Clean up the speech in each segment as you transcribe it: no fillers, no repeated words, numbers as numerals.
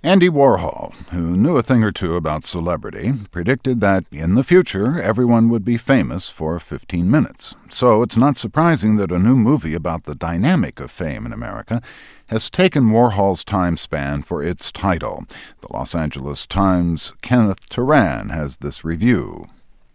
Andy Warhol, who knew a thing or two about celebrity, predicted that in the future everyone would be famous for 15 minutes. So it's not surprising that a new movie about the dynamic of fame in America has taken Warhol's time span for its title. The Los Angeles Times' Kenneth Turan has this review.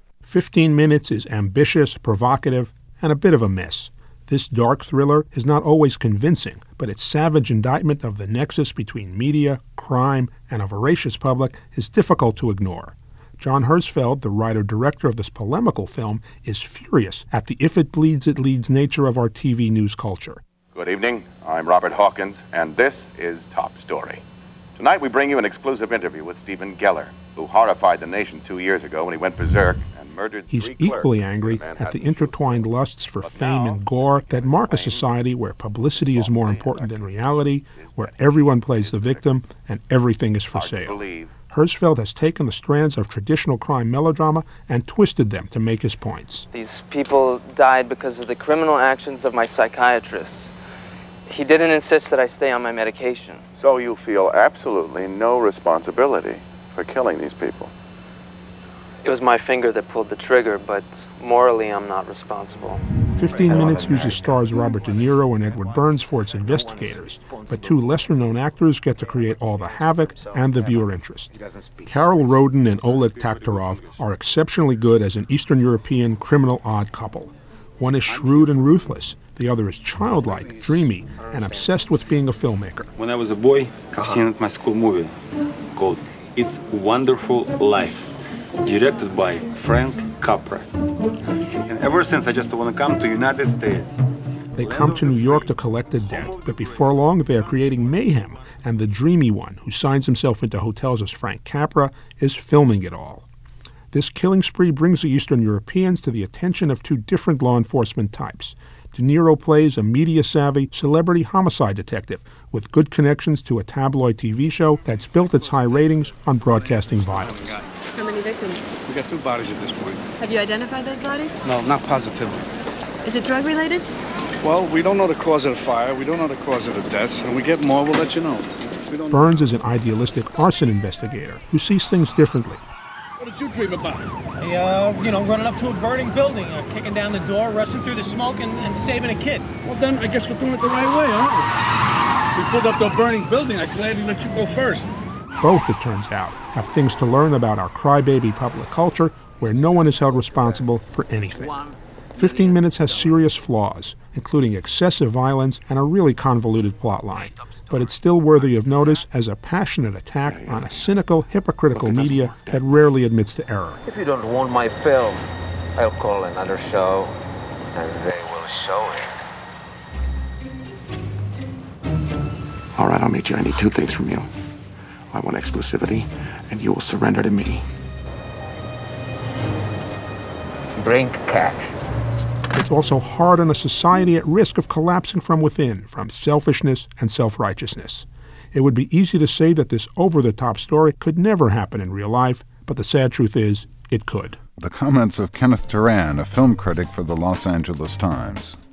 15 Minutes is ambitious, provocative, and a bit of a mess. This dark thriller is not always convincing, but its savage indictment of the nexus between media, crime, and a voracious public is difficult to ignore. John Herzfeld, the writer-director of this polemical film, is furious at the if it bleeds, it leads nature of our TV news culture. Good evening. I'm Robert Hawkins, and this is Top Story. Tonight we bring you an exclusive interview with Stephen Geller, who horrified the nation 2 years ago when he went berserk. He's equally angry at the intertwined lusts for fame and gore that mark a society where publicity is more important than reality, where everyone plays the victim and everything is for sale. Herzfeld has taken the strands of traditional crime melodrama and twisted them to make his points. These people died because of the criminal actions of my psychiatrist. He didn't insist that I stay on my medication. So you feel absolutely no responsibility for killing these people? It was my finger that pulled the trigger, but morally I'm not responsible. 15 Minutes uses stars Robert De Niro and Edward Burns for its investigators, but two lesser-known actors get to create all the havoc and the viewer interest. Carol Roden and Oleg Taktarov are exceptionally good as an Eastern European criminal odd couple. One is shrewd and ruthless. The other is childlike, dreamy, and obsessed with being a filmmaker. When I was a boy, I've seen my school movie called It's Wonderful Life, directed by Frank Capra. And ever since, I just want to come to the United States. They come to New York to collect a debt, but before long they are creating mayhem, and the dreamy one, who signs himself into hotels as Frank Capra, is filming it all. This killing spree brings the Eastern Europeans to the attention of two different law enforcement types. De Niro plays a media-savvy celebrity homicide detective with good connections to a tabloid TV show that's built its high ratings on broadcasting violence. How many victims? We got 2 bodies at this point. Have you identified those bodies? No, not positively. Is it drug-related? Well, we don't know the cause of the fire. We don't know the cause of the deaths. And we get more, we'll let you know. Burns is an idealistic arson investigator who sees things differently. What did you dream about? Running up to a burning building, kicking down the door, rushing through the smoke, and saving a kid. Well, then I guess we're doing it the right way, aren't we? We pulled up to a burning building. I gladly let you go first. Both, it turns out, have things to learn about our crybaby public culture where no one is held responsible for anything. 15 Minutes has serious flaws, including excessive violence and a really convoluted plotline. But it's still worthy of notice as a passionate attack on a cynical, hypocritical media that rarely admits to error. If you don't want my film, I'll call another show, and they will show it. All right, I'll meet you. I need 2 things from you. I want exclusivity, and you will surrender to me. Bring cash. It's also hard on a society at risk of collapsing from within, from selfishness and self-righteousness. It would be easy to say that this over-the-top story could never happen in real life, but the sad truth is, it could. The comments of Kenneth Turan, a film critic for the Los Angeles Times.